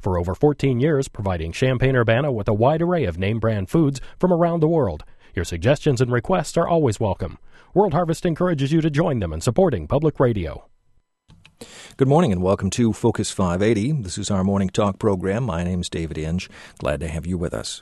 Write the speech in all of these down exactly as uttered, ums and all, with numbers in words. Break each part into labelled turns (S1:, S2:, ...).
S1: For over fourteen years, providing Champaign-Urbana with a wide array of name-brand foods from around the world. Your suggestions and requests are always welcome. World Harvest encourages you to join them in supporting public radio.
S2: Good morning and welcome to Focus five eighty. This is our morning talk program. My name's David Inge. Glad to have you with us.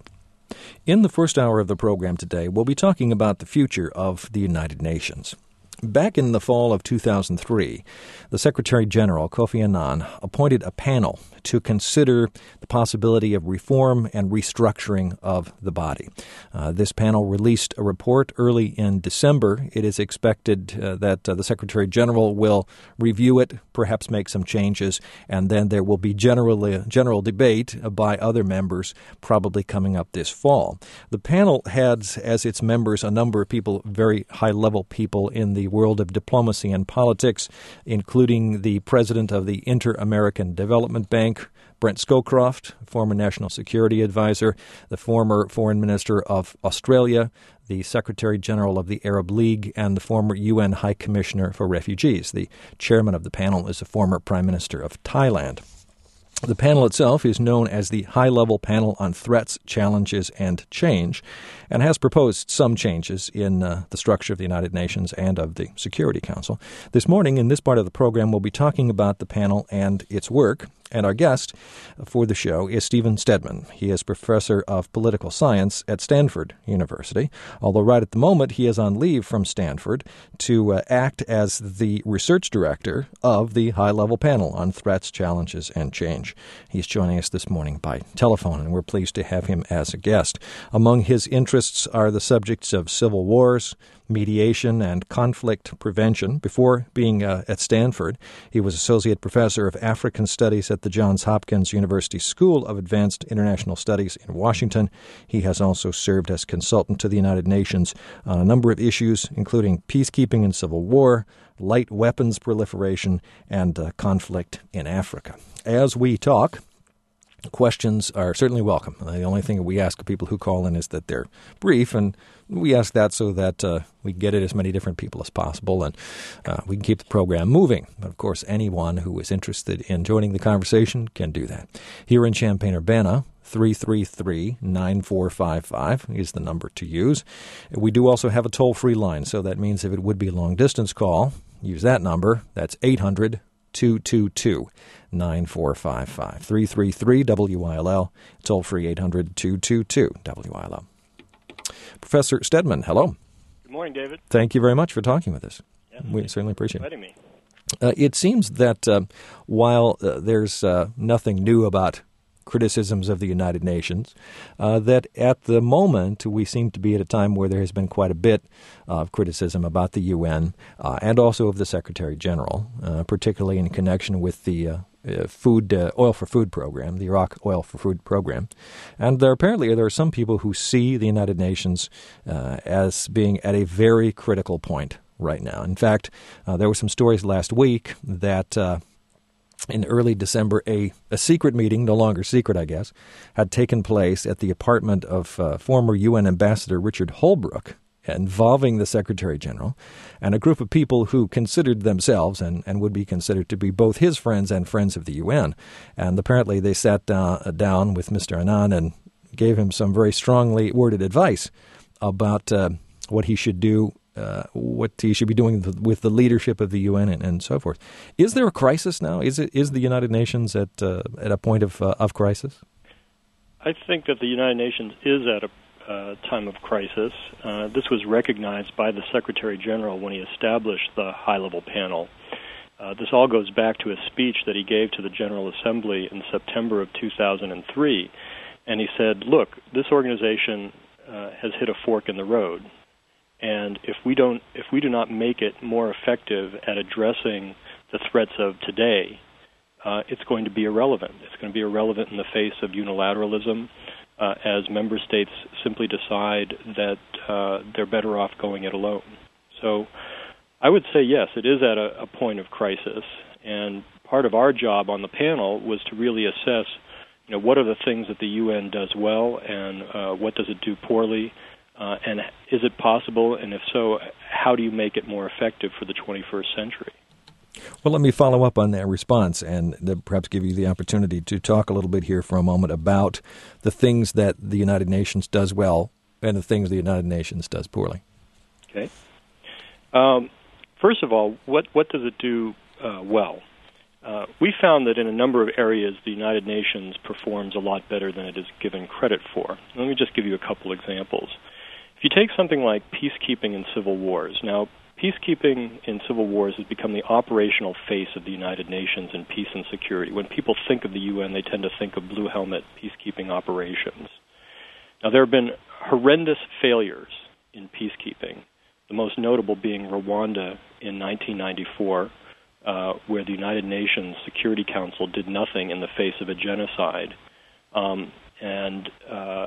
S2: In the first hour of the program today, we'll be talking about the future of the United Nations. Back in the fall of two thousand three, the Secretary General, Kofi Annan, appointed a panel to consider the possibility of reform and restructuring of the body. Uh, this panel released a report early in December. It is expected uh, that uh, the Secretary General will review it, perhaps make some changes, and then there will be general, general debate by other members probably coming up this fall. The panel has as its members a number of people, very high-level people in the world of diplomacy and politics, including the president of the Inter-American Development Bank, Brent Scowcroft, former National Security Advisor, the former Foreign Minister of Australia, the Secretary General of the Arab League, and the former U N High Commissioner for Refugees. The chairman of the panel is the former Prime Minister of Thailand. The panel itself is known as the High-Level Panel on Threats, Challenges, and Change, and has proposed some changes in uh, the structure of the United Nations and of the Security Council. This morning, in this part of the program, we'll be talking about the panel and its work. And our guest for the show is Stephen Stedman. He is professor of political science at Stanford University, although right at the moment he is on leave from Stanford to uh, act as the research director of the high-level panel on threats, challenges, and change. He's joining us this morning by telephone, and we're pleased to have him as a guest. Among his interests are the subjects of civil wars, mediation, and conflict prevention. Before being uh, at Stanford, he was associate professor of African studies at the Johns Hopkins University School of Advanced International Studies in Washington. He has also served as consultant to the United Nations on a number of issues, including peacekeeping and civil war, light weapons proliferation, and uh, conflict in Africa. As we talk, questions are certainly welcome. The only thing that we ask people who call in is that they're brief, and we ask that so that uh, we get it as many different people as possible, and uh, we can keep the program moving. But, of course, anyone who is interested in joining the conversation can do that. Here in Champaign-Urbana, three three three, nine four five five is the number to use. We do also have a toll-free line, so that means if it would be a long-distance call, use that number. That's eight hundred, two two two, nine four five five. three three three W I L L, toll-free eight hundred, two two two, W I L L. Professor Stedman, hello.
S3: Good morning, David.
S2: Thank you very much for talking with us.
S3: Yes,
S2: we certainly appreciate it.
S3: Inviting me.
S2: Uh, it seems that uh, while uh, there's uh, nothing new about criticisms of the United Nations, uh, that at the moment we seem to be at a time where there has been quite a bit of criticism about the U N uh, and also of the Secretary General, uh, particularly in connection with the uh, uh, food uh, oil for food program, the Iraq oil for food program. And there apparently there are some people who see the United Nations uh, as being at a very critical point right now. In fact, uh, there were some stories last week that uh, in early December, a, a secret meeting, no longer secret, I guess, had taken place at the apartment of uh, former U N Ambassador Richard Holbrooke, involving the Secretary General and a group of people who considered themselves and, and would be considered to be both his friends and friends of the U N. And apparently they sat down, uh, down with Mister Annan and gave him some very strongly worded advice about uh, what he should do, Uh, what he should be doing with the leadership of the U N and, and so forth. Is there a crisis now? Is it is the United Nations at uh, at a point of uh, of crisis?
S3: I think that the United Nations is at a uh, time of crisis. Uh, this was recognized by the Secretary General when he established the high-level panel. Uh, this all goes back to a speech that he gave to the General Assembly in September of two thousand three, and he said, "Look, this organization uh, has hit a fork in the road. And if we don't, if we do not make it more effective at addressing the threats of today, uh, it's going to be irrelevant. It's going to be irrelevant in the face of unilateralism, uh, as member states simply decide that uh, they're better off going it alone." So, I would say yes, it is at a, a point of crisis, and part of our job on the panel was to really assess, you know, what are the things that the U N does well, and uh, what does it do poorly. Uh, and is it possible, and if so, how do you make it more effective for the twenty-first century?
S2: Well, let me follow up on that response and perhaps give you the opportunity to talk a little bit here for a moment about the things that the United Nations does well and the things the United Nations does poorly.
S3: Okay. Um, first of all, what, what does it do uh, well? Uh, we found that in a number of areas the United Nations performs a lot better than it is given credit for. Let me just give you a couple examples. If you take something like peacekeeping in civil wars, now peacekeeping in civil wars has become the operational face of the United Nations in peace and security. When people think of the U N, they tend to think of blue helmet peacekeeping operations. Now, there have been horrendous failures in peacekeeping, the most notable being Rwanda in nineteen ninety-four, uh, where the United Nations Security Council did nothing in the face of a genocide. Um, and uh,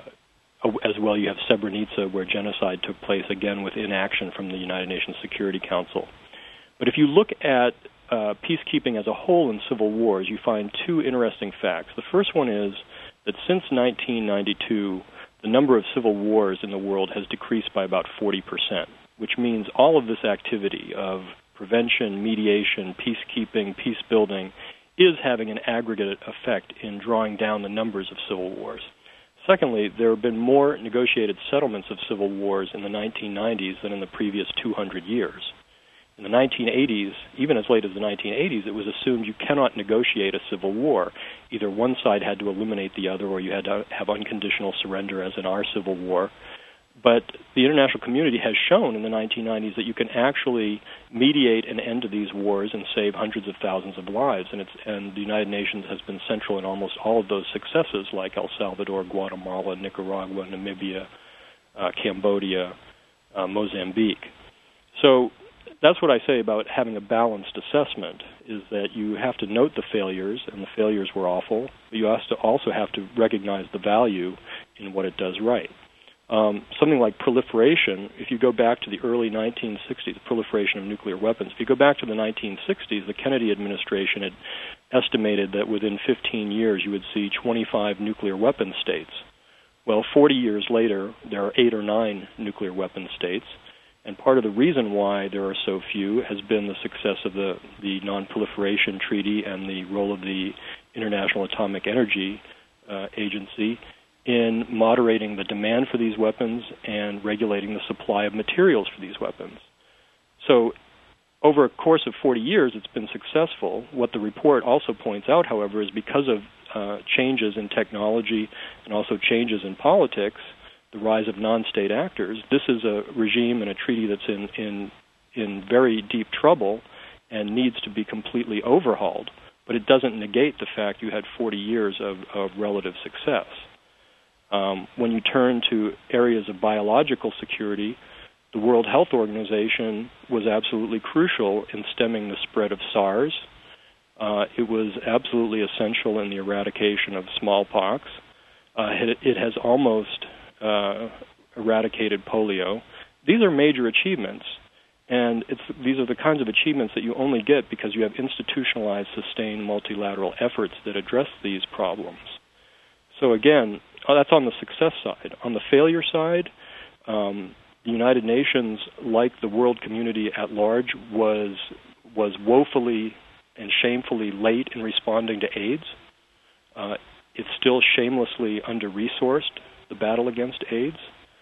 S3: as well, you have Srebrenica, where genocide took place, again, with inaction from the United Nations Security Council. But if you look at uh, peacekeeping as a whole in civil wars, you find two interesting facts. The first one is that since nineteen ninety-two, the number of civil wars in the world has decreased by about forty percent, which means all of this activity of prevention, mediation, peacekeeping, peace building is having an aggregate effect in drawing down the numbers of civil wars. Secondly, there have been more negotiated settlements of civil wars in the nineteen nineties than in the previous two hundred years. In the nineteen eighties, even as late as the nineteen eighties, it was assumed you cannot negotiate a civil war. Either one side had to eliminate the other, or you had to have unconditional surrender, as in our civil war. But the international community has shown in the nineteen nineties that you can actually mediate an end to these wars and save hundreds of thousands of lives. And, it's, and the United Nations has been central in almost all of those successes, like El Salvador, Guatemala, Nicaragua, Namibia, uh, Cambodia, uh, Mozambique. So that's what I say about having a balanced assessment, is that you have to note the failures, and the failures were awful, but you also have to recognize the value in what it does right. Um, something like proliferation, if you go back to the early nineteen sixties, the proliferation of nuclear weapons, if you go back to the nineteen sixties, the Kennedy administration had estimated that within fifteen years you would see twenty-five nuclear weapon states. Well, forty years later, there are eight or nine nuclear weapon states, and part of the reason why there are so few has been the success of the, the Non-Proliferation Treaty and the role of the International Atomic Energy uh, Agency in moderating the demand for these weapons and regulating the supply of materials for these weapons. So over a course of forty years, it's been successful. What the report also points out, however, is because of uh, changes in technology and also changes in politics, the rise of non-state actors, this is a regime and a treaty that's in, in, in very deep trouble and needs to be completely overhauled. But it doesn't negate the fact you had forty years of, of relative success. Um, when you turn to areas of biological security, the World Health Organization was absolutely crucial in stemming the spread of SARS. Uh, it was absolutely essential in the eradication of smallpox. Uh, it, it has almost uh, eradicated polio. These are major achievements, and it's, these are the kinds of achievements that you only get because you have institutionalized, sustained multilateral efforts that address these problems. So again, that's on the success side. On the failure side, um, the United Nations, like the world community at large, was was woefully and shamefully late in responding to AIDS. Uh, it's still shamelessly under-resourced, the battle against AIDS.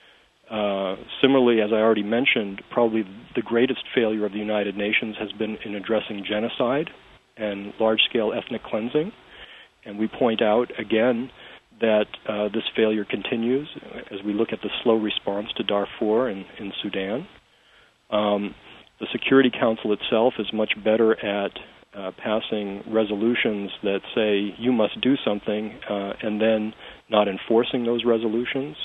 S3: Uh, similarly, as I already mentioned, probably the greatest failure of the United Nations has been in addressing genocide and large-scale ethnic cleansing. And we point out, again, that uh, this failure continues as we look at the slow response to Darfur and in Sudan. Um, the Security Council itself is much better at uh, passing resolutions that say you must do something uh, and then not enforcing those resolutions.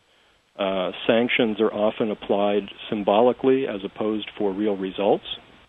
S3: Uh, sanctions are often applied symbolically as opposed for real results.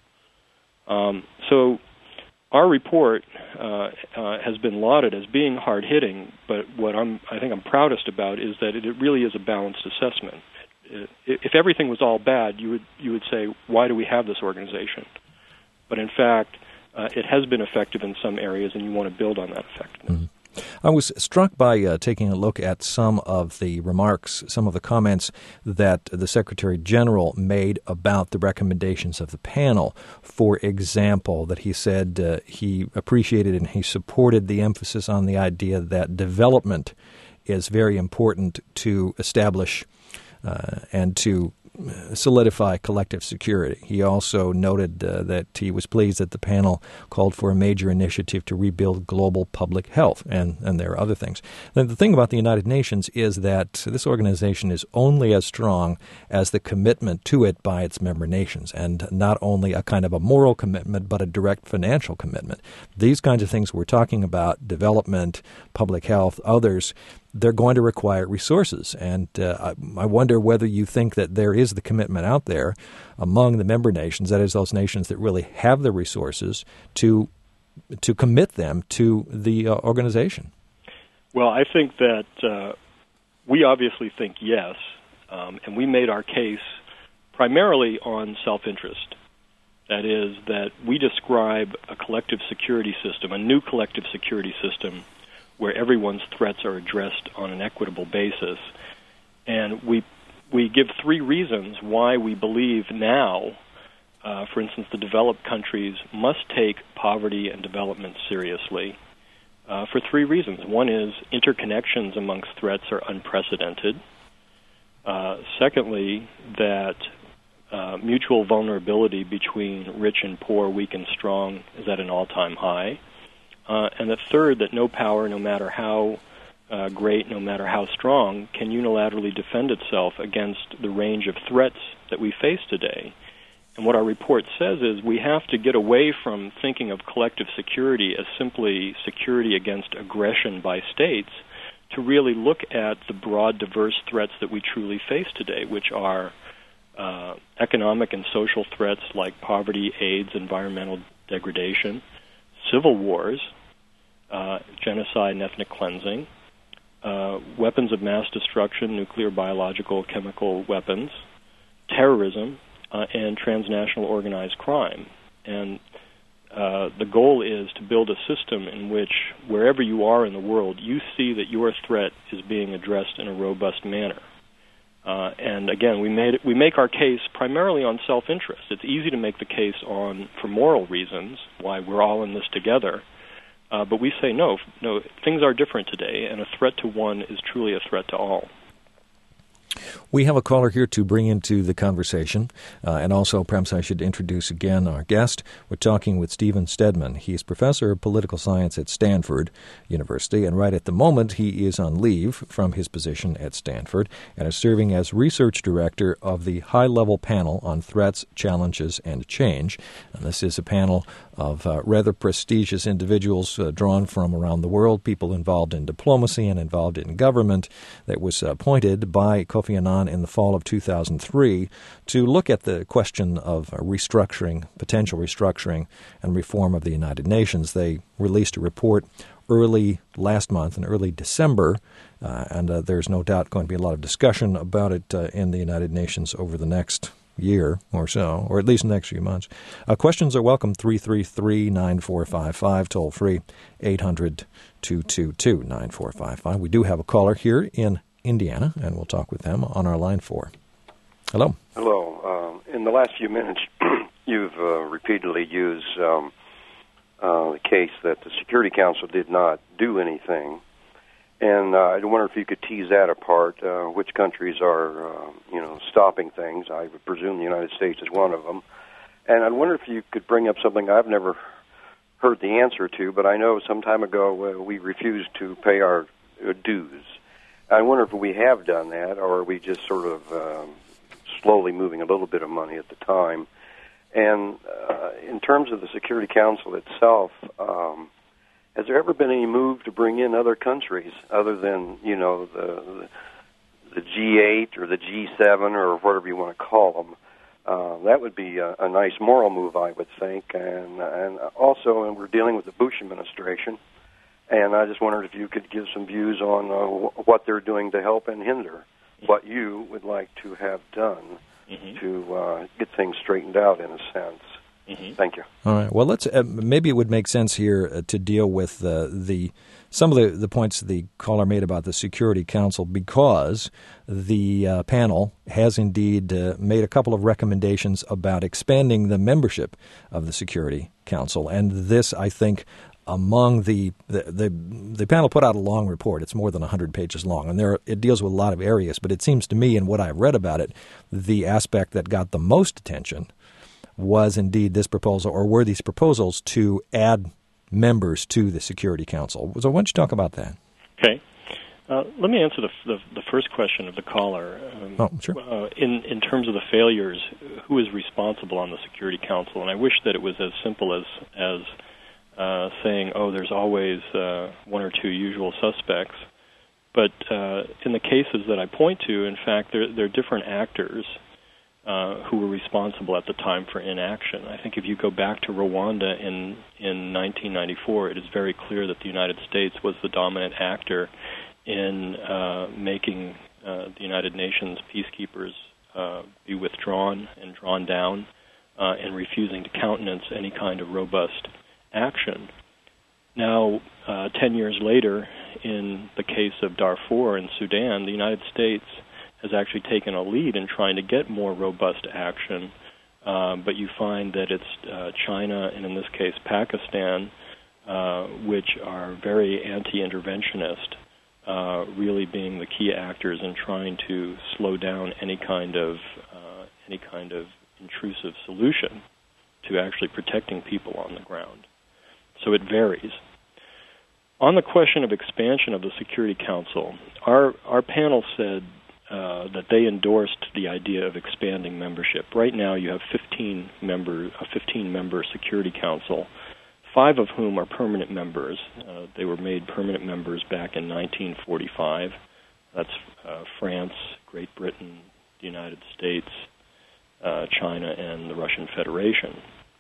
S3: Um, so Our report uh, uh, has been lauded as being hard-hitting, but what I'm, I think I'm proudest about is that it, it really is a balanced assessment. It, if everything was all bad, you would you would say, why do we have this organization? But in fact, uh, it has been effective in some areas, and you want to build on that effectiveness.
S2: Mm-hmm. I was struck by uh, taking a look at some of the remarks, some of the comments that the Secretary General made about the recommendations of the panel. For example, that he said uh, he appreciated and he supported the emphasis on the idea that development is very important to establish uh, and to solidify collective security. He also noted uh, that he was pleased that the panel called for a major initiative to rebuild global public health, and, and there are other things. Then the thing about the United Nations is that this organization is only as strong as the commitment to it by its member nations, and not only a kind of a moral commitment, but a direct financial commitment. These kinds of things we're talking about, development, public health, others, they're going to require resources. And uh, I, I wonder whether you think that there is the commitment out there among the member nations, that is, those nations that really have the resources, to to commit them to the uh, organization.
S3: Well, I think that uh, we obviously think yes, um, and we made our case primarily on self-interest. That is, that we describe a collective security system, a new collective security system, where everyone's threats are addressed on an equitable basis. And we we give three reasons why we believe now, uh, for instance, the developed countries must take poverty and development seriously, uh, for three reasons. One is interconnections amongst threats are unprecedented. Uh, secondly, that uh, mutual vulnerability between rich and poor, weak and strong, is at an all-time high. Uh, and the third, that no power, no matter how uh, great, no matter how strong, can unilaterally defend itself against the range of threats that we face today. And what our report says is we have to get away from thinking of collective security as simply security against aggression by states to really look at the broad, diverse threats that we truly face today, which are uh, economic and social threats like poverty, AIDS, environmental degradation, civil wars, uh, genocide and ethnic cleansing, uh, weapons of mass destruction, nuclear, biological, chemical weapons, terrorism, uh, and transnational organized crime. And uh, the goal is to build a system in which, wherever you are in the world, you see that your threat is being addressed in a robust manner. Uh, and again, we made it, we make our case primarily on self-interest. It's easy to make the case on for moral reasons, why we're all in this together. Uh, but we say no, no, things are different today, and a threat to one is truly a threat to all.
S2: We have a caller here to bring into the conversation, uh, and also perhaps I should introduce again our guest. We're talking with Steven Stedman. He's professor of political science at Stanford University, and right at the moment he is on leave from his position at Stanford and is serving as research director of the high-level panel on threats, challenges, and change. And this is a panel of uh, rather prestigious individuals uh, drawn from around the world, people involved in diplomacy and involved in government, that was appointed by Kofi Annan in the fall of two thousand three to look at the question of restructuring, potential restructuring and reform of the United Nations. They released a report early last month, in early December, uh, and uh, there's no doubt going to be a lot of discussion about it uh, in the United Nations over the next year or so, or at least the next few months. Uh, questions are welcome, three three three, nine four five five, toll free, eight hundred, two two two, nine four five five. We do have a caller here in Indiana, and we'll talk with them on our line four. Hello.
S4: Hello. Um, in the last few minutes, you've uh, repeatedly used um, uh, the case that the Security Council did not do anything. And uh, I wonder if you could tease that apart, uh, which countries are, uh, you know, stopping things. I would presume the United States is one of them. And I wonder if you could bring up something I've never heard the answer to, but I know some time ago uh, we refused to pay our uh, dues. I wonder if we have done that, or are we just sort of um, slowly moving a little bit of money at the time. And uh, in terms of the Security Council itself, um, has there ever been any move to bring in other countries other than, you know, the the, the G eight or the G seven or whatever you want to call them? Uh, that would be a, a nice moral move, I would think. And and also, and we're dealing with the Bush administration, and I just wondered if you could give some views on uh, what they're doing to help and hinder what you would like to have done mm-hmm. to uh, get things straightened out, in a sense.
S3: Mm-hmm.
S4: Thank you.
S2: All right. Well, let's uh, maybe it would make sense here uh, to deal with uh, the some of the, the points the caller made about the Security Council, because the uh, panel has indeed uh, made a couple of recommendations about expanding the membership of the Security Council. And this, I think, among the the, the, the panel put out a long report. It's more than one hundred pages long, and there it deals with a lot of areas. But it seems to me, in what I've read about it, the aspect that got the most attention was indeed this proposal, or were these proposals to add members to the Security Council. So why don't you talk about that?
S3: Okay. Uh, let me answer the, the, the first question of the caller. Um,
S2: oh, sure.
S3: Uh, in, in terms of the failures, who is responsible on the Security Council? And I wish that it was as simple as, as uh, saying, oh, there's always uh, one or two usual suspects. But uh, in the cases that I point to, in fact, there, there are different actors Uh, who were responsible at the time for inaction. I think if you go back to Rwanda in in nineteen ninety-four, it is very clear that the United States was the dominant actor in uh, making uh, the United Nations peacekeepers uh, be withdrawn and drawn down uh, and refusing to countenance any kind of robust action. Now, uh, ten years later, in the case of Darfur in Sudan, the United States has actually taken a lead in trying to get more robust action, uh, but you find that it's uh, China, and in this case Pakistan, uh, which are very anti-interventionist, uh, really being the key actors in trying to slow down any kind of uh, any kind of intrusive solution to actually protecting people on the ground. So it varies. On the question of expansion of the Security Council, our our panel said Uh, that they endorsed the idea of expanding membership. Right now, you have fifteen member, a fifteen-member Security Council, five of whom are permanent members. Uh, they were made permanent members back in nineteen forty-five. That's uh, France, Great Britain, the United States, uh, China, and the Russian Federation.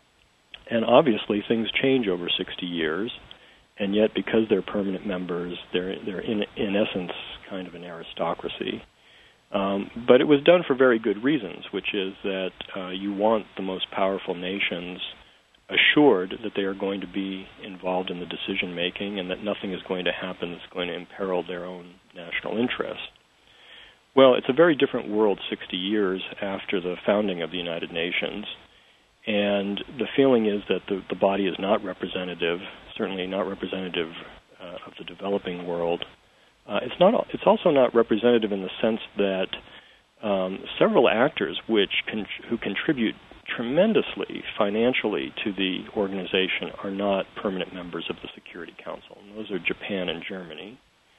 S3: And obviously, things change over sixty years, and yet because they're permanent members, they're they're in in essence kind of an aristocracy. Um, but it was done for very good reasons, which is that uh, you want the most powerful nations assured that they are going to be involved in the decision-making and that nothing is going to happen that's going to imperil their own national interests. Well, it's a very different world sixty years after the founding of the United Nations, and the feeling is that the, the body is not representative, certainly not representative uh, of the developing world. Uh, it's not. It's also not representative in the sense that um, several actors, which con- who contribute tremendously financially to the organization, are not permanent members of the Security Council. And those are Japan and Germany.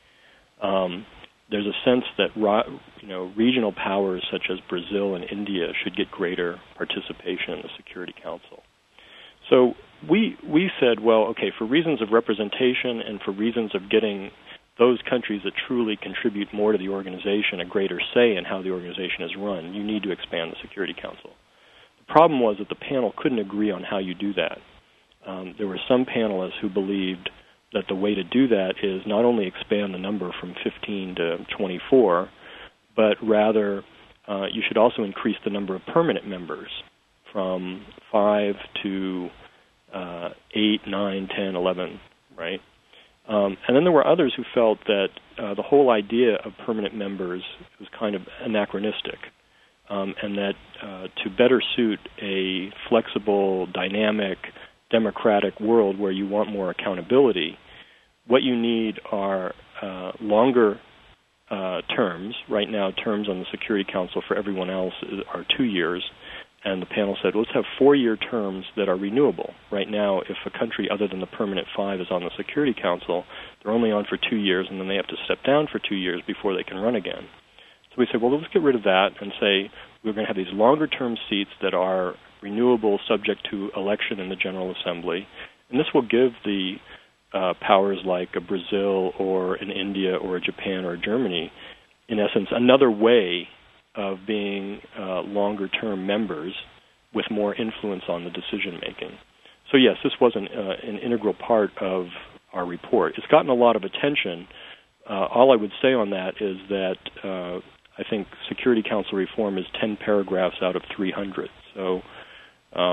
S3: Um, there's a sense that ro- you know regional powers such as Brazil and India should get greater participation in the Security Council. So we we said, well, okay, for reasons of representation and for reasons of getting those countries that truly contribute more to the organization a greater say in how the organization is run, you need to expand the Security Council. The problem was that the panel couldn't agree on how you do that. Um, there were some panelists who believed that the way to do that is not only expand the number from fifteen to twenty-four, but rather uh, you should also increase the number of permanent members from five to uh, eight, nine, ten, eleven, right? Um, and then there were others who felt that uh, the whole idea of permanent members was kind of anachronistic, um, and that uh, to better suit a flexible, dynamic, democratic world where you want more accountability, what you need are uh, longer uh, terms. Right now, terms on the Security Council for everyone else is, are two years. And the panel said, well, let's have four-year terms that are renewable. Right now, if a country other than the permanent five is on the Security Council, they're only on for two years, and then they have to step down for two years before they can run again. So we said, well, let's get rid of that and say we're going to have these longer-term seats that are renewable, subject to election in the General Assembly. And this will give the uh, powers like a Brazil or an India or a Japan or a Germany, in essence, another way of being uh, longer-term members with more influence on the decision-making. So yes, this was an, uh, an integral part of our report. It's gotten a lot of attention. Uh, all I would say on that is that uh, I think Security Council reform is ten paragraphs out of three hundred. So um,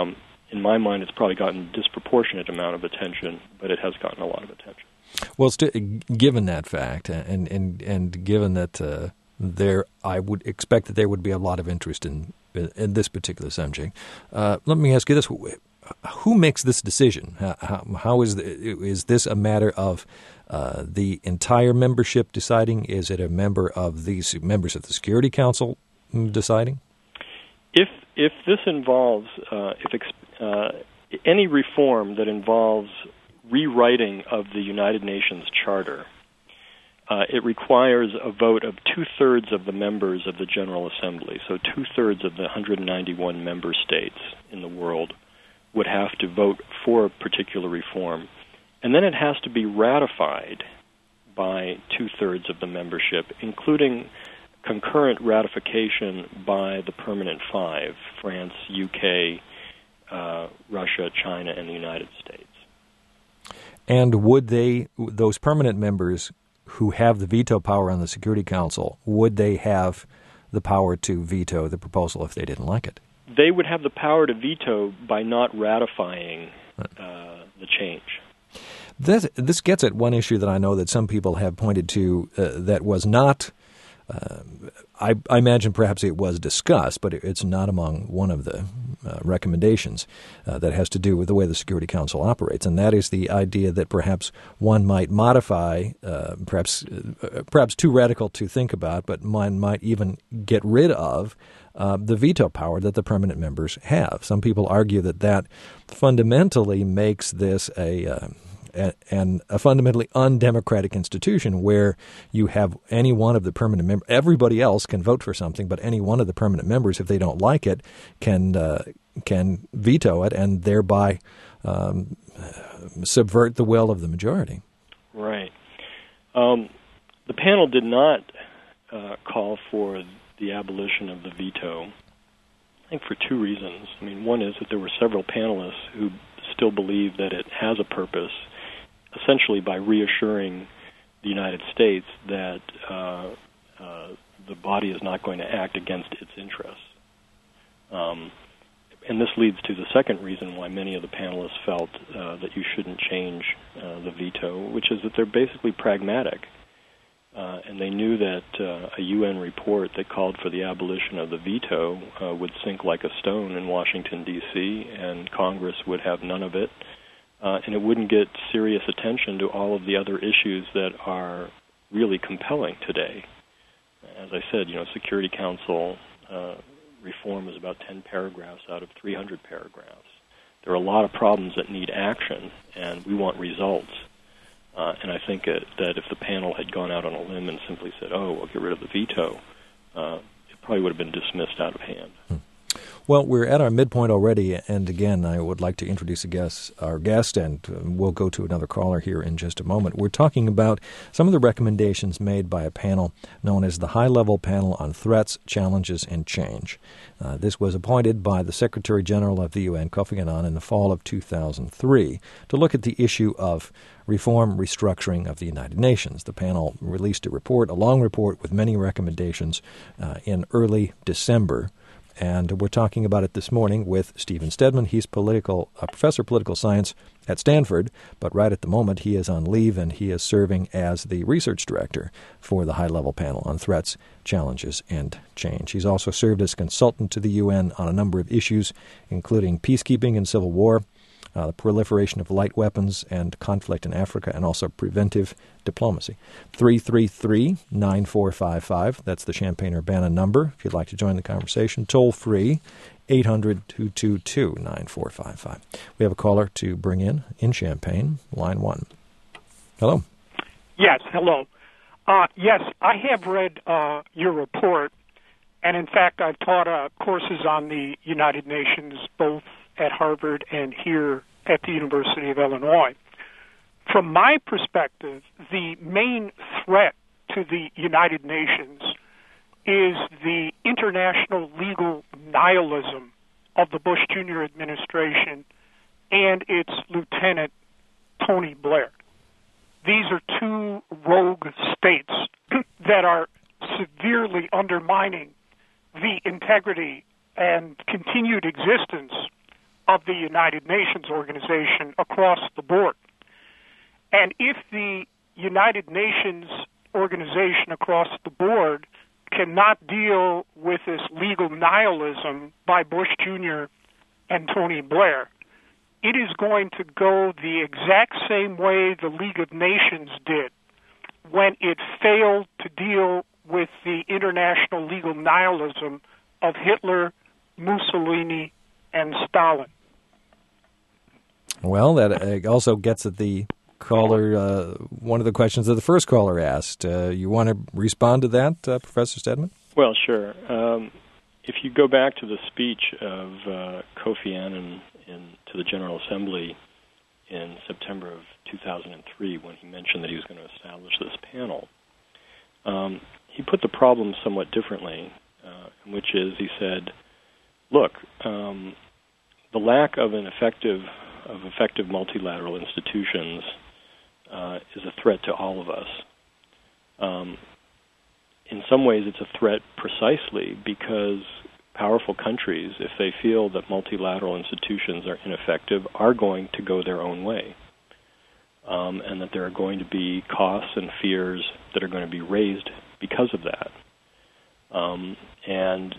S3: in my mind, it's probably gotten a disproportionate amount of attention, but it has gotten a lot of attention.
S2: Well, st- given that fact, and and and given that uh, there, I would expect that there would be a lot of interest in in this particular subject. Uh, let me ask you this: who makes this decision? How, how is the, is this a matter of uh, the entire membership deciding? Is it a member of these members of the Security Council deciding?
S3: If if this involves uh, if uh, any reform that involves rewriting of the United Nations Charter, uh, it requires a vote of two-thirds of the members of the General Assembly. So two-thirds of the one hundred ninety-one member states in the world would have to vote for a particular reform. And then it has to be ratified by two-thirds of the membership, including concurrent ratification by the Permanent Five, France, U K, uh, Russia, China, and the United States.
S2: And would they, those permanent members who have the veto power on the Security Council, would they have the power to veto the proposal if they didn't like it?
S3: They would have the power to veto by not ratifying uh, the change.
S2: This, this gets at one issue that I know that some people have pointed to uh, that was not, uh, I, I imagine perhaps it was discussed, but it's not among one of the uh, recommendations uh, that has to do with the way the Security Council operates, and that is the idea that perhaps one might modify, uh, perhaps uh, perhaps too radical to think about, but one might even get rid of uh, the veto power that the permanent members have. Some people argue that that fundamentally makes this a uh, and a fundamentally undemocratic institution where you have any one of the permanent members, everybody else can vote for something, but any one of the permanent members, if they don't like it, can uh, can veto it and thereby um, subvert the will of the majority.
S3: Right. Um, the panel did not uh, call for the abolition of the veto, I think for two reasons. I mean, one is that there were several panelists who still believe that it has a purpose, essentially by reassuring the United States that uh, uh, the body is not going to act against its interests. Um, and this leads to the second reason why many of the panelists felt uh, that you shouldn't change uh, the veto, which is that they're basically pragmatic. Uh, and they knew that uh, a U N report that called for the abolition of the veto uh, would sink like a stone in Washington, D C, and Congress would have none of it. Uh, and it wouldn't get serious attention to all of the other issues that are really compelling today. As I said, you know, Security Council uh, reform is about ten paragraphs out of three hundred paragraphs. There are a lot of problems that need action, and we want results. Uh, and I think it, that if the panel had gone out on a limb and simply said, oh, we'll get rid of the veto, uh, it probably would have been dismissed out of hand.
S2: Hmm. Well, we're at our midpoint already, and again, I would like to introduce a guest, our guest, and we'll go to another caller here in just a moment. We're talking about some of the recommendations made by a panel known as the High-Level Panel on Threats, Challenges, and Change. Uh, this was appointed by the Secretary General of the U N, Kofi Annan, in the fall of two thousand three to look at the issue of reform restructuring of the United Nations. The panel released a report, a long report with many recommendations uh, in early December. And we're talking about it this morning with Stephen Stedman. He's political a professor of political science at Stanford, but right at the moment he is on leave and he is serving as the research director for the High-Level Panel on Threats, Challenges, and Change. He's also served as consultant to the U N on a number of issues, including peacekeeping and civil war, Uh, the proliferation of light weapons and conflict in Africa, and also preventive diplomacy. three three three, nine four five five. That's the Champaign-Urbana number. If you'd like to join the conversation, toll free, eight hundred, two two two, nine four five five. We have a caller to bring in in Champaign, line one. Hello.
S5: Yes, hello. Uh, yes, I have read uh, your report, and in fact, I've taught uh, courses on the United Nations, both at Harvard and here at the University of Illinois. From my perspective, the main threat to the United Nations is the international legal nihilism of the Bush Junior administration and its lieutenant, Tony Blair. These are two rogue states that are severely undermining the integrity and continued existence of the United Nations organization across the board. And if the United Nations organization across the board cannot deal with this legal nihilism by Bush Junior and Tony Blair, it is going to go the exact same way the League of Nations did when it failed to deal with the international legal nihilism of Hitler, Mussolini, and Stalin.
S2: Well, that also gets at the caller, uh, one of the questions that the first caller asked. Uh, you want to respond to that, uh, Professor Stedman?
S3: Well, sure. Um, if you go back to the speech of uh, Kofi Annan in, to the General Assembly in September of two thousand three, when he mentioned that he was going to establish this panel, um, he put the problem somewhat differently, uh, which is he said, look, um, the lack of an effective of effective multilateral institutions uh, is a threat to all of us. Um, in some ways, it's a threat precisely because powerful countries, if they feel that multilateral institutions are ineffective, are going to go their own way, um, and that there are going to be costs and fears that are going to be raised because of that. Um, and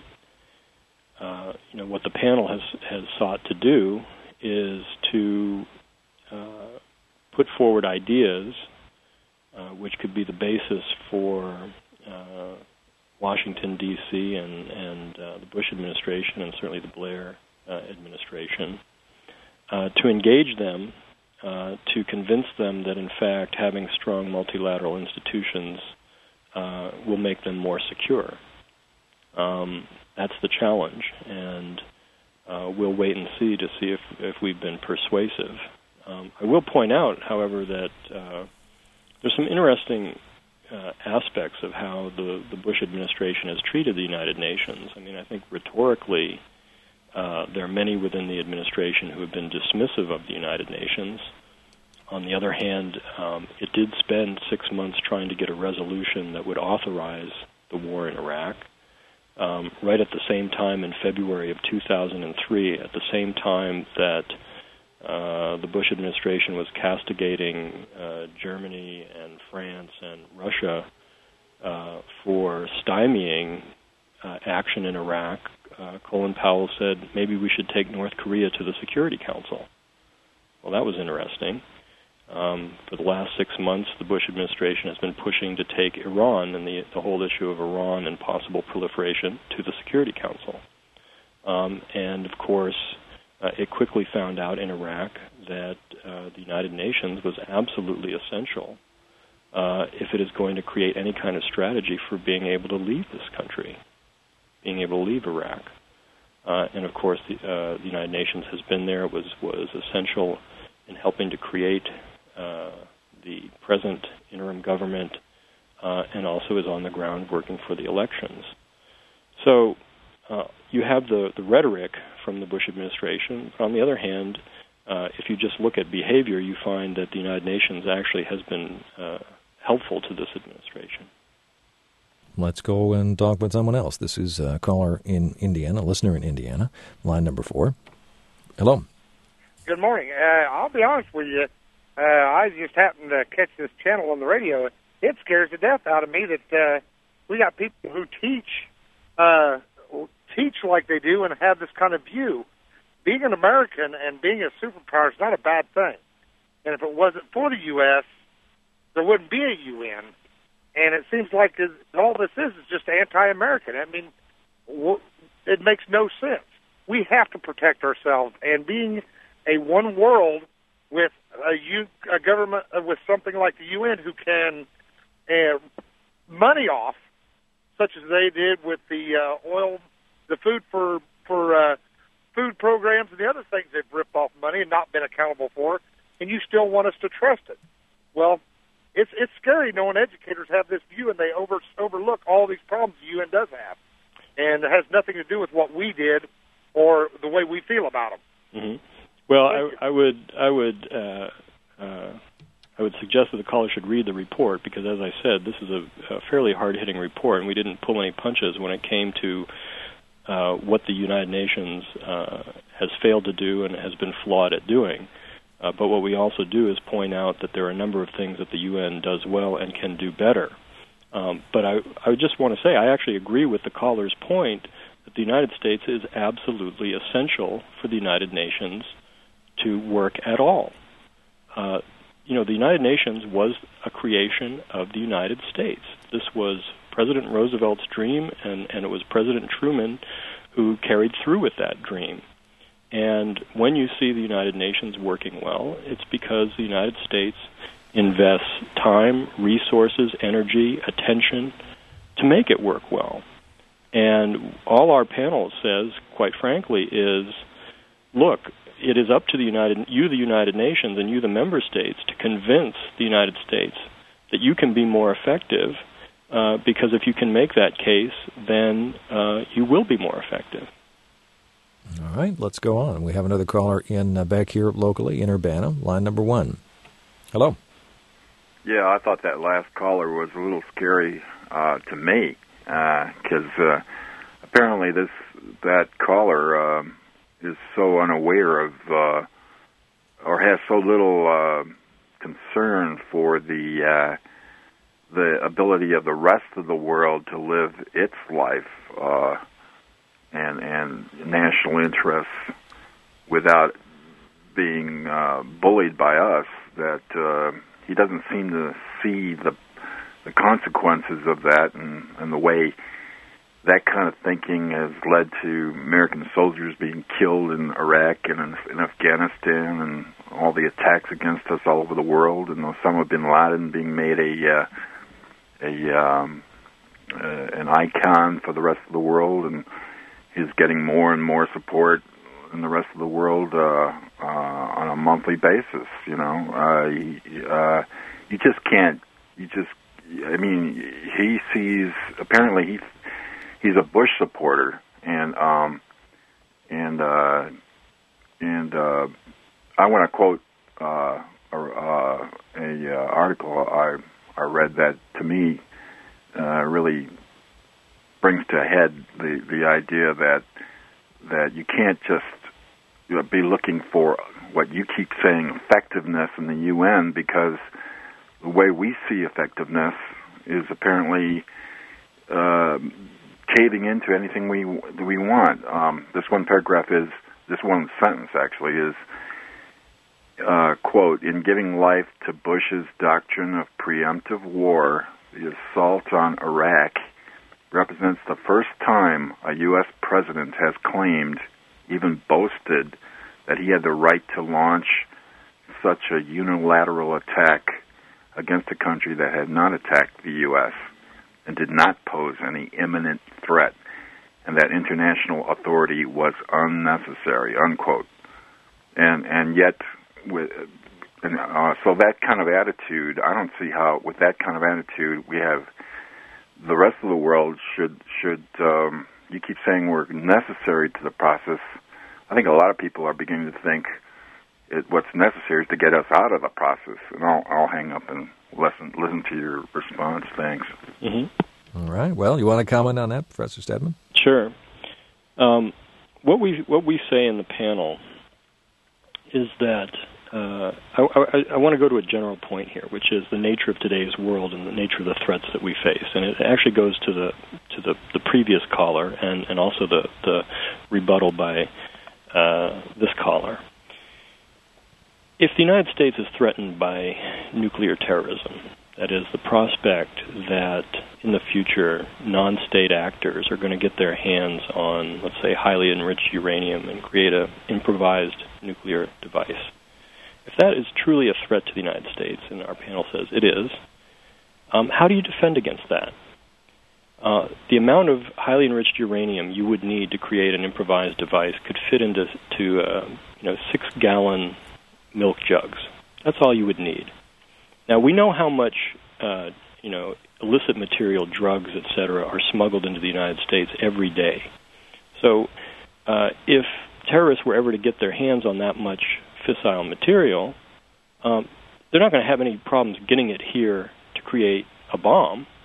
S3: uh, you know what the panel has has sought to do is to uh, put forward ideas uh, which could be the basis for uh, Washington, D C and, and uh, the Bush administration and certainly the Blair uh, administration uh, to engage them, uh, to convince them that in fact having strong multilateral institutions uh, will make them more secure. Um, that's the challenge, and Uh, we'll wait and see to see if, if we've been persuasive. Um, I will point out, however, that uh, there's some interesting uh, aspects of how the, the Bush administration has treated the United Nations. I mean, I think rhetorically uh, there are many within the administration who have been dismissive of the United Nations. On the other hand, um, it did spend six months trying to get a resolution that would authorize the war in Iraq. Um, right at the same time in February of two thousand three, at the same time that uh, the Bush administration was castigating uh, Germany and France and Russia uh, for stymieing uh, action in Iraq, uh, Colin Powell said maybe we should take North Korea to the Security Council. Well, that was interesting. Um, for the last six months, the Bush administration has been pushing to take Iran and the, the whole issue of Iran and possible proliferation to the Security Council. Um, and, of course, uh, it quickly found out in Iraq that uh, the United Nations was absolutely essential uh, if it is going to create any kind of strategy for being able to leave this country, being able to leave Iraq. Uh, and, of course, the, uh, the United Nations has been there, was, was essential in helping to create Uh, the present interim government, uh, and also is on the ground working for the elections. So uh, you have the, the rhetoric from the Bush administration, but on the other hand, uh, if you just look at behavior, you find that the United Nations actually has been uh, helpful to this administration.
S2: Let's go and talk with someone else. This is a caller in Indiana, a listener in Indiana, line number four. Hello.
S6: Good morning. Uh, I'll be honest with you. Uh, I just happened to catch this channel on the radio. It scares the death out of me that uh, we got people who teach uh, teach like they do and have this kind of view. Being an American and being a superpower is not a bad thing. And if it wasn't for the U S, there wouldn't be a U N. And it seems like all this is is just anti-American. I mean, it makes no sense. We have to protect ourselves. And being a one world with a, U, a government uh, with something like the U N who can uh, money off, such as they did with the uh, oil, the food for for uh, food programs and the other things they've ripped off money and not been accountable for, and you still want us to trust it. Well, it's it's scary knowing educators have this view and they over overlook all these problems the U N does have, and it has nothing to do with what we did or the way we feel about them.
S3: Mm-hmm. Well, I, I would, I would, uh, uh, I would suggest that the caller should read the report because, as I said, this is a, a fairly hard-hitting report, and we didn't pull any punches when it came to uh, what the United Nations uh, has failed to do and has been flawed at doing. Uh, but what we also do is point out that there are a number of things that the U N does well and can do better. Um, but I, I just want to say I actually agree with the caller's point that the United States is absolutely essential for the United Nations to work at all. Uh, you know, the United Nations was a creation of the United States. This was President Roosevelt's dream, and, and it was President Truman who carried through with that dream. And when you see the United Nations working well, it's because the United States invests time, resources, energy, attention to make it work well. And all our panel says, quite frankly, is, look, it is up to the United, you, the United Nations, and you, the member states, to convince the United States that you can be more effective, uh, because if you can make that case, then uh, you will be more effective.
S2: All right, let's go on. We have another caller in uh, back here locally in Urbana, line number one. Hello.
S7: Yeah, I thought that last caller was a little scary uh, to me because uh, uh, apparently this that caller uh, is so unaware of uh, or has so little uh, concern for the uh, the ability of the rest of the world to live its life uh, and and national interests without being uh, bullied by us, that uh, he doesn't seem to see the the consequences of that and, and the way that kind of thinking has led to American soldiers being killed in Iraq and in, in Afghanistan and all the attacks against us all over the world, and Osama bin Laden being made a uh, a um, uh, an icon for the rest of the world, and he's getting more and more support in the rest of the world uh, uh, on a monthly basis. You know, uh, he, uh, you just can't. You just. I mean, he sees. Apparently, he he's a Bush supporter, and um, and uh, and uh, I want to quote uh, a, uh, a uh, article I I read that to me uh, really brings to a head the the idea that that you can't just you know, be looking for what you keep saying, effectiveness in the U N, because the way we see effectiveness is apparently uh, caving into anything we we want. Um, this one paragraph is, this one sentence actually is, uh, quote, in giving life to Bush's doctrine of preemptive war, the assault on Iraq represents the first time a U S president has claimed, even boasted, that he had the right to launch such a unilateral attack against a country that had not attacked the U S and did not pose any imminent threat, and that international authority was unnecessary, unquote. And and yet, with and, uh, so that kind of attitude, I don't see how, with that kind of attitude, we have the rest of the world should, should um, you keep saying we're necessary to the process. I think a lot of people are beginning to think it, what's necessary is to get us out of the process. And I'll, I'll hang up and listen, listen to your response. Thanks.
S3: Mm-hmm.
S2: All right. Well, you want to comment on that, Professor Stedman?
S3: Sure. Um, what we what we say in the panel is that uh, I, I, I want to go to a general point here, which is the nature of today's world and the nature of the threats that we face, and it actually goes to the to the, the previous caller and, and also the the rebuttal by uh, this caller. If the United States is threatened by nuclear terrorism, that is, the prospect that in the future non-state actors are going to get their hands on, let's say, highly enriched uranium and create an improvised nuclear device, if that is truly a threat to the United States, and our panel says it is, um, how do you defend against that? Uh, the amount of highly enriched uranium you would need to create an improvised device could fit into to, uh, you know, six-gallon milk jugs. That's all you would need. Now, we know how much, uh, you know, illicit material, drugs, et cetera, are smuggled into the United States every day. So uh, if terrorists were ever to get their hands on that much fissile material, um, they're not going to have any problems getting it here to create a bomb.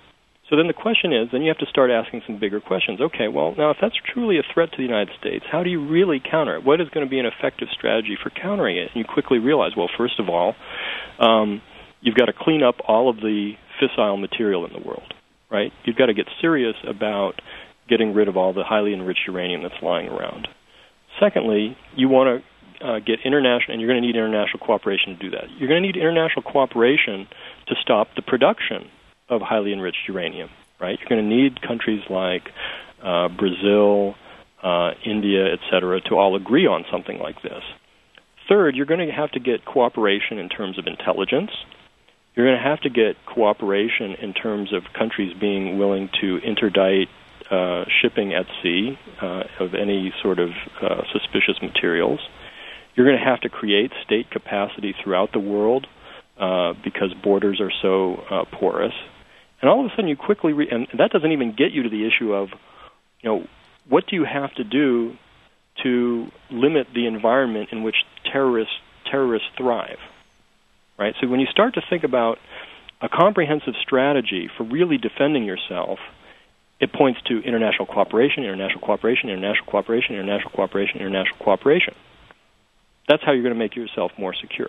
S3: So then the question is, then you have to start asking some bigger questions. Okay, well, now if that's truly a threat to the United States, how do you really counter it? What is going to be an effective strategy for countering it? And you quickly realize, well, first of all, um, you've got to clean up all of the fissile material in the world, right? You've got to get serious about getting rid of all the highly enriched uranium that's lying around. Secondly, you want to uh, get international, and you're going to need international cooperation to do that. You're going to need international cooperation to stop the production of highly enriched uranium, right? You're going to need countries like uh, Brazil, uh, India, et cetera, to all agree on something like this. Third, you're going to have to get cooperation in terms of intelligence. You're going to have to get cooperation in terms of countries being willing to interdict uh, shipping at sea uh, of any sort of uh, suspicious materials. You're going to have to create state capacity throughout the world uh, because borders are so uh, porous. And all of a sudden you quickly, re- and that doesn't even get you to the issue of, you know, what do you have to do to limit the environment in which terrorists terrorists thrive, right? So when you start to think about a comprehensive strategy for really defending yourself, it points to international cooperation, international cooperation, international cooperation, international cooperation, international cooperation. That's how you're going to make yourself more secure.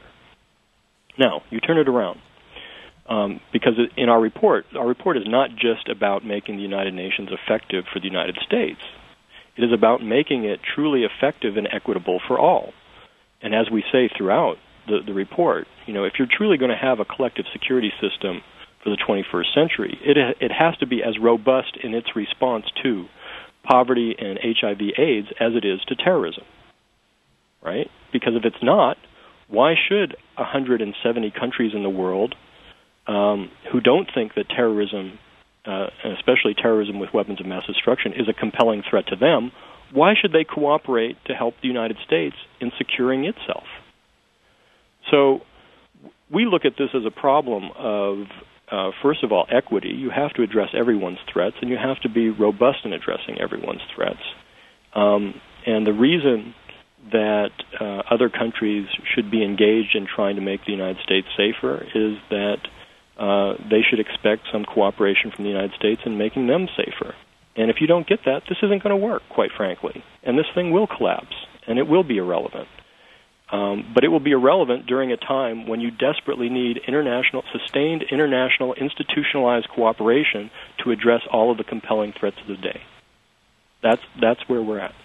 S3: Now, you turn it around. Um, because in our report, our report is not just about making the United Nations effective for the United States. It is about making it truly effective and equitable for all. And as we say throughout the, the report, you know, if you're truly going to have a collective security system for the twenty-first century, it it has to be as robust in its response to poverty and H I V AIDS as it is to terrorism, right? Because if it's not, why should one hundred seventy countries in the world um, who don't think that terrorism, uh, and especially terrorism with weapons of mass destruction, is a compelling threat to them, why should they cooperate to help the United States in securing itself? So we look at this as a problem of, uh, first of all, equity. You have to address everyone's threats, and you have to be robust in addressing everyone's threats. Um, and the reason that uh, other countries should be engaged in trying to make the United States safer is that uh, they should expect some cooperation from the United States in making them safer. And if you don't get that, this isn't going to work, quite frankly. And this thing will collapse, and it will be irrelevant. Um, but it will be irrelevant during a time when you desperately need international, sustained international, institutionalized cooperation to address all of the compelling threats of the day. That's that's where we're at.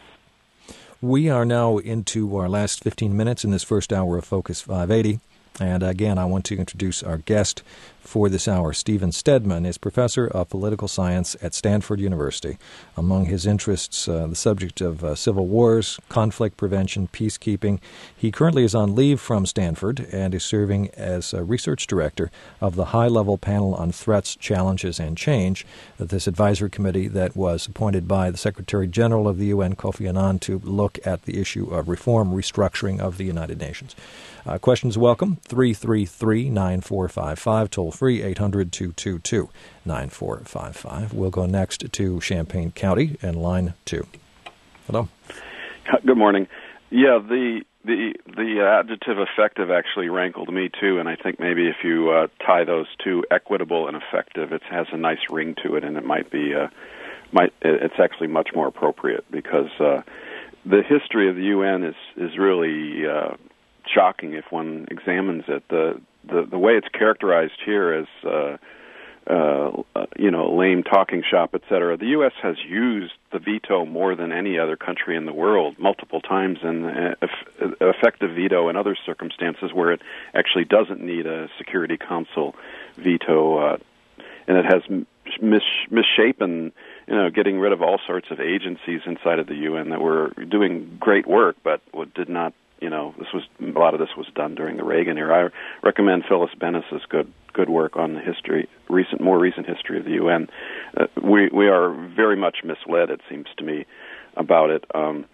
S2: We are now into our last fifteen minutes in this first hour of Focus five eighty. And again, I want to introduce our guest for this hour. Steven Stedman is professor of political science at Stanford University. Among his interests, uh, the subject of uh, civil wars, conflict prevention, peacekeeping. He currently is on leave from Stanford and is serving as a research director of the High-Level Panel on Threats, Challenges, and Change, this advisory committee that was appointed by the Secretary General of the U N, Kofi Annan, to look at the issue of reform, restructuring of the United Nations. Uh, questions welcome, three three three, nine four five five, toll free, eight hundred, two two two, nine four five five. We'll go next to Champaign County and line two. Hello.
S8: Good morning. Yeah, the the the adjective effective actually rankled me too, and I think maybe if you uh, tie those two, equitable and effective, it has a nice ring to it, and it might be uh, might it's actually much more appropriate because uh, the history of the U N is is really uh, shocking if one examines it. The the, the way it's characterized here as uh, uh, you know, lame talking shop, et cetera. The U S has used the veto more than any other country in the world multiple times, and uh, effective veto in other circumstances where it actually doesn't need a Security Council veto, uh, and it has mis- misshapen, you know, getting rid of all sorts of agencies inside of the U N that were doing great work, but did not. You know, this was a lot of this was done during the Reagan era. I recommend Phyllis Bennis's good good work on the history, recent, more recent history of the U N. Uh, we we are very much misled, it seems to me, about it. Um,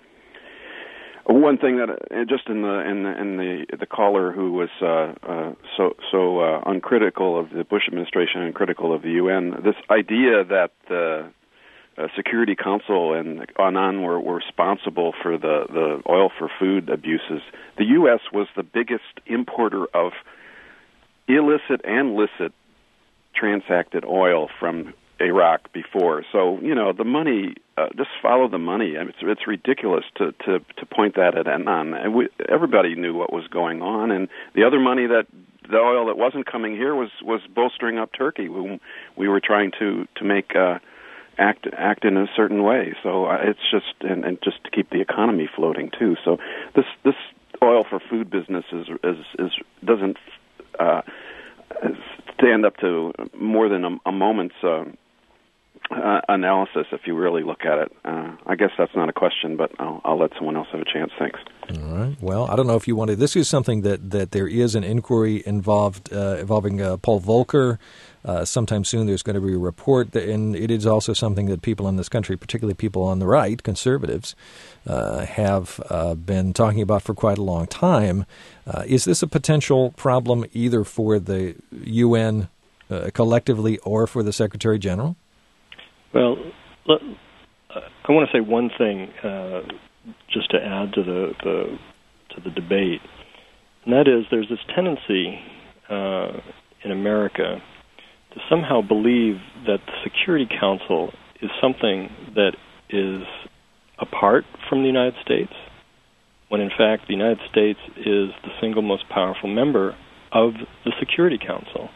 S8: one thing that uh, just in the in the in the, the caller who was uh, uh, so so uh, uncritical of the Bush administration and critical of the U N, this idea that the Uh, Security Council and Annan were, were responsible for the, the oil for food abuses. The U S was the biggest importer of illicit and licit transacted oil from Iraq before. So, you know, the money, uh, just follow the money. I mean, it's, it's ridiculous to, to, to point that at Enron. And we, everybody knew what was going on, and the other money that the oil that wasn't coming here was, was bolstering up Turkey, whom we were trying to, to make uh, act act in a certain way. So uh, it's just, and, and just to keep the economy floating, too. So this this oil for food business is, is, is doesn't uh, stand up to more than a, a moment's uh, uh, analysis if you really look at it. Uh, I guess that's not a question, but I'll, I'll let someone else have a chance. Thanks.
S2: All right. Well, I don't know if you want to. This is something that, that there is an inquiry involved uh, involving uh, Paul Volcker. Uh, sometime soon there's going to be a report, that, and it is also something that people in this country, particularly people on the right, conservatives, uh, have uh, been talking about for quite a long time. Uh, is this a potential problem either for the U N uh, collectively or for the Secretary General?
S3: Well, let, uh, I want to say one thing uh, just to add to the, the to the debate, and that is there's this tendency uh, in America to somehow believe that the Security Council is something that is apart from the United States, when in fact the United States is the single most powerful member of the Security Council.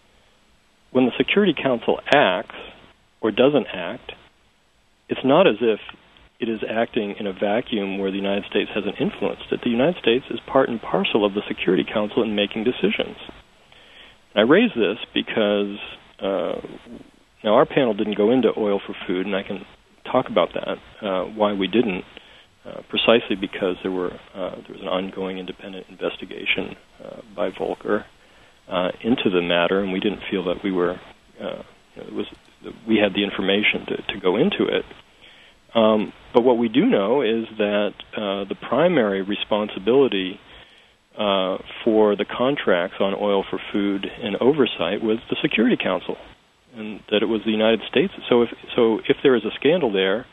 S3: When the Security Council acts or doesn't act, it's not as if it is acting in a vacuum where the United States hasn't influenced it. The United States is part and parcel of the Security Council in making decisions. And I raise this because uh, now our panel didn't go into oil for food, and I can talk about that, uh, why we didn't, uh, precisely because there were uh, there was an ongoing independent investigation uh, by Volcker uh, into the matter, and we didn't feel that we were uh, you know, it was we had the information to, to go into it. Um, but what we do know is that uh, the primary responsibility uh, for the contracts on oil for food and oversight was the Security Council, and that it was the United States. So if so, if there is a scandal there,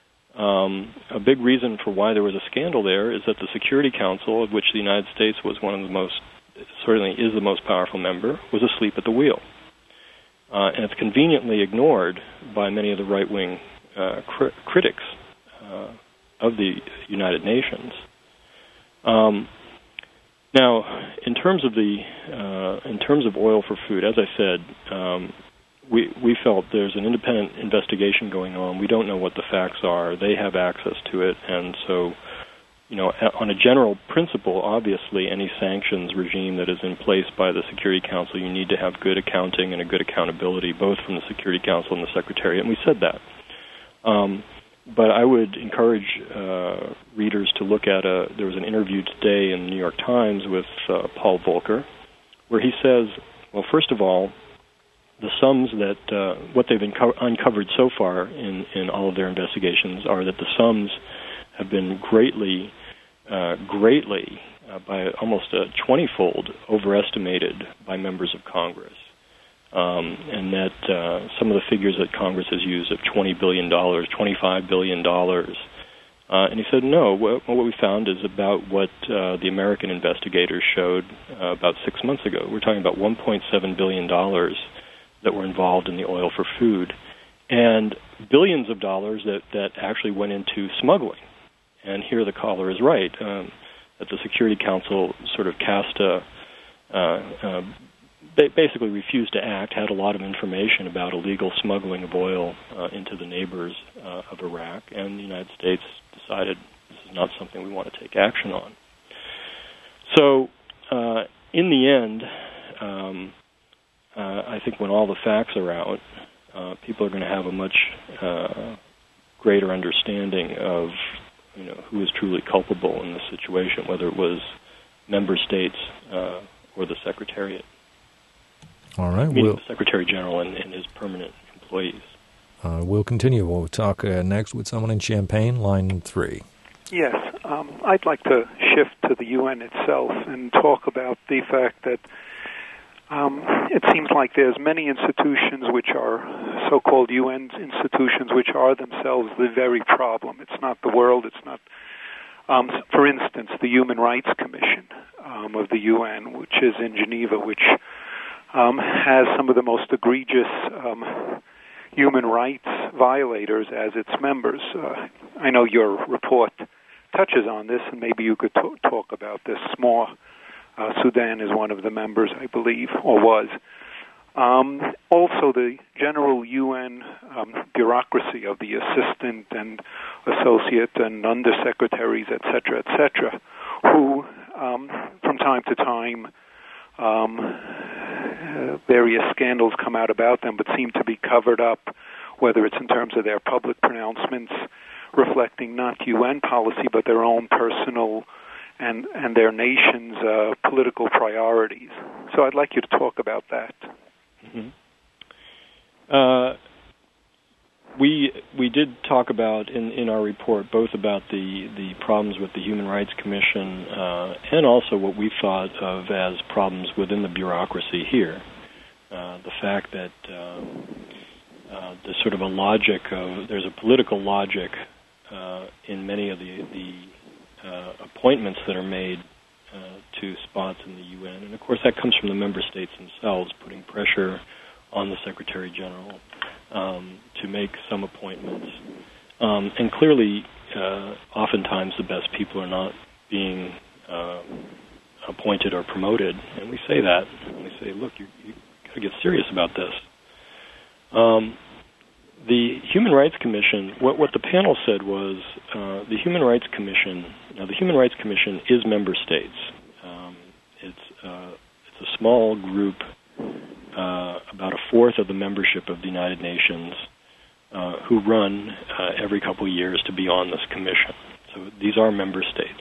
S3: um, a big reason for why there was a scandal there is that the Security Council, of which the United States was one of the most, certainly is the most powerful member, was asleep at the wheel. Uh, and it's conveniently ignored by many of the right-wing uh, cri- critics uh, of the United Nations. Um, now, in terms of the uh, in terms of oil for food, as I said, um, we we felt there's an independent investigation going on. We don't know what the facts are. They have access to it, and so, you know, on a general principle, obviously, any sanctions regime that is in place by the Security Council, you need to have good accounting and a good accountability, both from the Security Council and the Secretariat, and we said that. Um, but I would encourage uh, readers to look at a, there was an interview today in the New York Times with uh, Paul Volcker, where he says, well, first of all, the sums that, uh, what they've unco- uncovered so far in, in all of their investigations are that the sums have been greatly, uh, greatly, uh, by almost a twenty-fold overestimated by members of Congress. Um, and that uh, some of the figures that Congress has used of twenty billion dollars, twenty-five billion dollars. Uh, and he said, no, what, what we found is about what uh, the American investigators showed uh, about six months ago. We're talking about one point seven billion dollars that were involved in the oil for food, and billions of dollars that, that actually went into smuggling. And here the caller is right, um, that the Security Council sort of cast a, uh, uh, basically refused to act, had a lot of information about illegal smuggling of oil uh, into the neighbors uh, of Iraq, and the United States decided this is not something we want to take action on. So uh, in the end, um, uh, I think when all the facts are out, uh, people are going to have a much uh, greater understanding of you know, who is truly culpable in this situation, whether it was member states uh, or the Secretariat.
S2: All right.
S3: Meaning
S2: We'll,
S3: the Secretary General and, and his permanent employees.
S2: Uh, we'll continue. We'll talk uh, next with someone in Champaign, line three.
S9: Yes. Um, I'd like to shift to the U N itself and talk about the fact that Um, it seems like there's many institutions which are so-called U N institutions which are themselves the very problem. It's not the world. It's not, um, for instance, the Human Rights Commission um, of the U N, which is in Geneva, which um, has some of the most egregious um, human rights violators as its members. Uh, I know your report touches on this, and maybe you could t- talk about this more. Uh, Sudan is one of the members, I believe, or was. Um, also, the general U N um, bureaucracy of the assistant and associate and undersecretaries, et cetera, et cetera, who, um, from time to time, um, uh, various scandals come out about them, but seem to be covered up, whether it's in terms of their public pronouncements reflecting not U N policy, but their own personal and, and their nation's uh, political priorities. So I'd like you to talk about that.
S3: Mm-hmm. Uh, we we did talk about in, in our report both about the, the problems with the Human Rights Commission uh, and also what we thought of as problems within the bureaucracy here. Uh, the fact that uh, uh, there's sort of a logic of there's a political logic uh, in many of the the uh, appointments that are made Uh, to spots in the U N. And, of course, that comes from the member states themselves, putting pressure on the Secretary General um, to make some appointments. Um, and clearly, uh, oftentimes the best people are not being uh, appointed or promoted. And we say that. And we say, look, you, you got to get serious about this. Um, the Human Rights Commission, what, what the panel said was uh, the Human Rights Commission, now the Human Rights Commission is member states. Um, it's, uh, it's a small group, uh, about a fourth of the membership of the United Nations, uh, who run uh, every couple of years to be on this commission. So these are member states.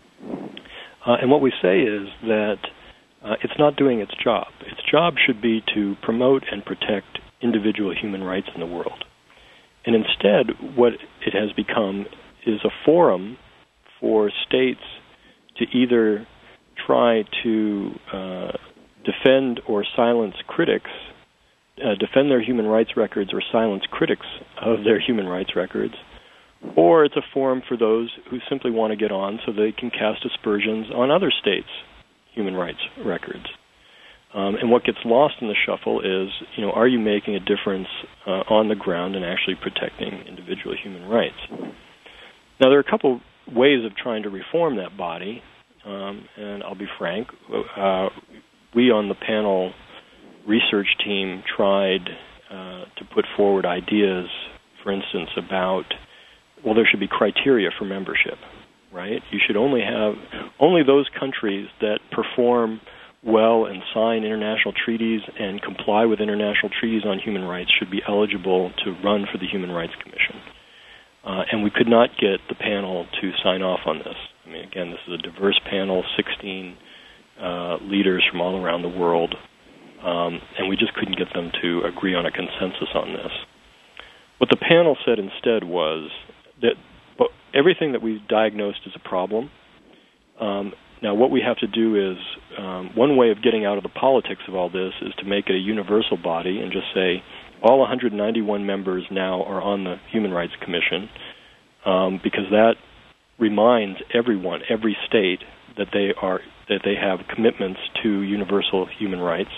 S3: Uh, and what we say is that uh, it's not doing its job. Its job should be to promote and protect individual human rights in the world. And instead, what it has become is a forum for states to either try to uh, defend or silence critics, uh, defend their human rights records or silence critics of their human rights records, or it's a forum for those who simply want to get on so they can cast aspersions on other states' human rights records. Um, and what gets lost in the shuffle is, you know, are you making a difference uh, on the ground and actually protecting individual human rights? Now, there are a couple ways of trying to reform that body, um, and I'll be frank. Uh, we on the panel research team tried uh, to put forward ideas, for instance, about, well, there should be criteria for membership, right? You should only have, only those countries that perform well and sign international treaties and comply with international treaties on human rights should be eligible to run for the Human Rights Commission. Uh, and we could not get the panel to sign off on this. I mean, again, this is a diverse panel, sixteen uh, leaders from all around the world, um, and we just couldn't get them to agree on a consensus on this. What the panel said instead was that everything that we've diagnosed as a problem, um, now, what we have to do is, um, one way of getting out of the politics of all this is to make it a universal body and just say all one hundred ninety-one members now are on the Human Rights Commission, um, because that reminds everyone, every state, that they are that they have commitments to universal human rights.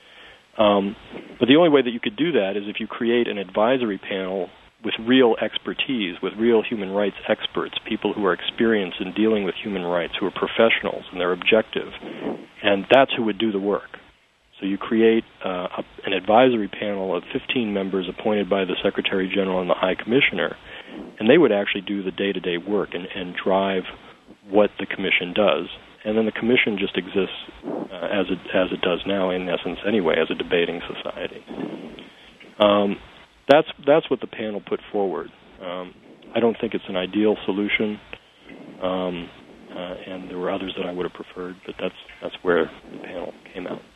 S3: Um, but the only way that you could do that is if you create an advisory panel with real expertise, with real human rights experts, people who are experienced in dealing with human rights, who are professionals and they're objective. And that's who would do the work. So you create uh, a, an advisory panel of fifteen members appointed by the Secretary General and the High Commissioner, and they would actually do the day-to-day work and, and drive what the Commission does. And then the Commission just exists uh, as it as it does now, in essence anyway, as a debating society. Um, That's that's what the panel put forward. Um, I don't think it's an ideal solution, um, uh, and there were others that I would have preferred, but that's that's where the panel came out.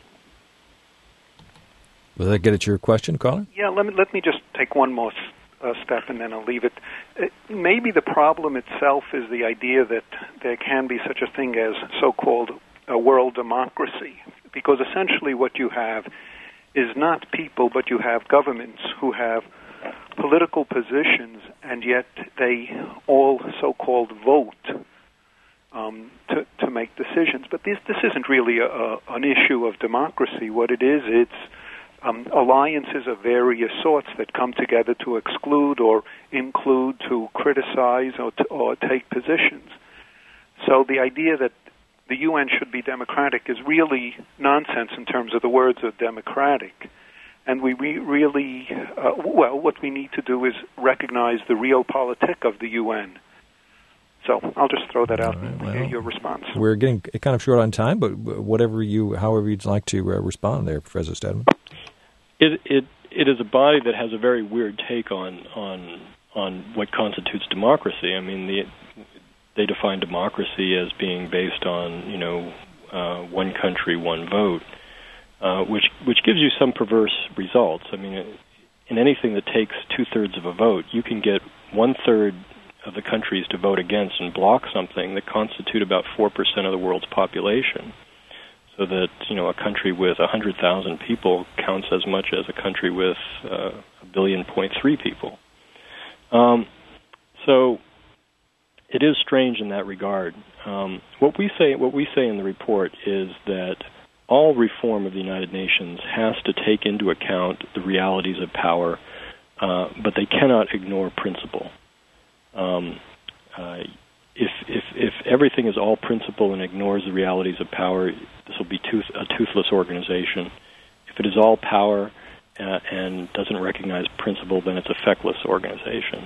S2: Will that get at your question, caller?
S9: Yeah, let me let me just take one more uh, step, and then I'll leave it. Uh, maybe the problem itself is the idea that there can be such a thing as so-called a world democracy, because essentially what you have is not people, but you have governments who have political positions, and yet they all so-called vote um, to, to make decisions. But this this isn't really a, a, an issue of democracy. What it is, it's um, alliances of various sorts that come together to exclude or include, to criticize or, to, or take positions. So the idea that the U N should be democratic is really nonsense in terms of the words of democratic. And we re- really, uh, well, what we need to do is recognize the realpolitik of the U N. So I'll just throw that out right, and well, hear your response.
S2: We're getting kind of short on time, but whatever you, however you'd like to uh, respond there, Professor Stedman.
S3: It it it is a body that has a very weird take on on on what constitutes democracy. I mean, the they define democracy as being based on, you know, uh, one country, one vote, uh, which which gives you some perverse results. I mean, in anything that takes two-thirds of a vote, you can get one-third of the countries to vote against and block something that constitute about four percent of the world's population. So that, you know, a country with one hundred thousand people counts as much as a country with uh, a billion point three people. Um, so it is strange in that regard. Um, what we say, what we say in the report is that all reform of the United Nations has to take into account the realities of power, uh, but they cannot ignore principle. Um, uh, if if if everything is all principle and ignores the realities of power, this will be tooth, a toothless organization. If it is all power uh, and doesn't recognize principle, then it's a feckless organization.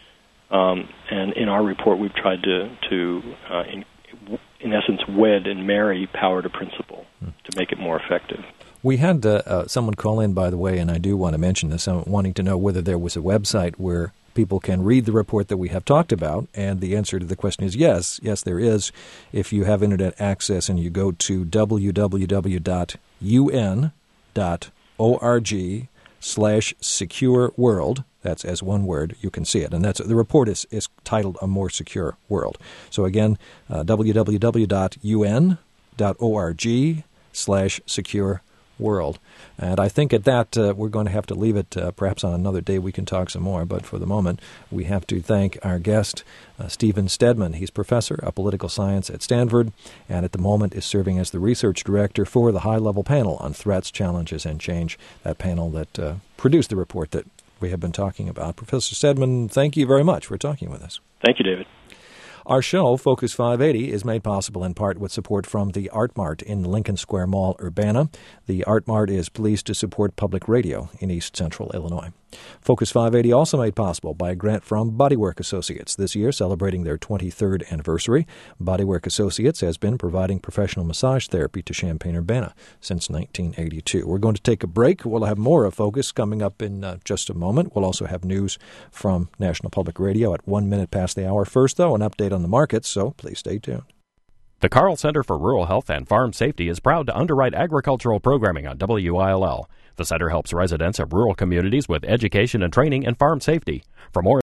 S3: Um, and in our report, we've tried to, to uh, in, in essence, wed and marry power to principle hmm. to make it more effective.
S2: We had uh, uh, someone call in, by the way, and I do want to mention this, I'm wanting to know whether there was a website where people can read the report that we have talked about, and the answer to the question is yes. Yes, there is. If you have Internet access and you go to w w w dot u n dot org slash secure world, that's as one word, you can see it. And that's the report is, is titled A More Secure World. So again, uh, w w w dot u n dot org slash secure world. And I think at that, uh, we're going to have to leave it. Uh, perhaps on another day we can talk some more. But for the moment, we have to thank our guest, uh, Stephen Stedman. He's professor of political science at Stanford, and at the moment is serving as the research director for the high-level panel on threats, challenges, and change, that panel that uh, produced the report that we have been talking about. Professor Stedman, thank you very much for talking with us.
S3: Thank you, David.
S2: Our show, Focus five eighty, is made possible in part with support from the Art Mart in Lincoln Square Mall, Urbana. The Art Mart is pleased to support public radio in East Central Illinois. Focus five eighty also made possible by a grant from Bodywork Associates, this year celebrating their twenty-third anniversary. Bodywork Associates has been providing professional massage therapy to Champaign-Urbana since nineteen eighty-two. We're going to take a break. We'll have more of Focus coming up in uh, just a moment. We'll also have news from National Public Radio at one minute past the hour. First, though, an update on the markets, so please stay tuned.
S1: The Carl Center for Rural Health and Farm Safety is proud to underwrite agricultural programming on W I L L. The center helps residents of rural communities with education and training in farm safety. For more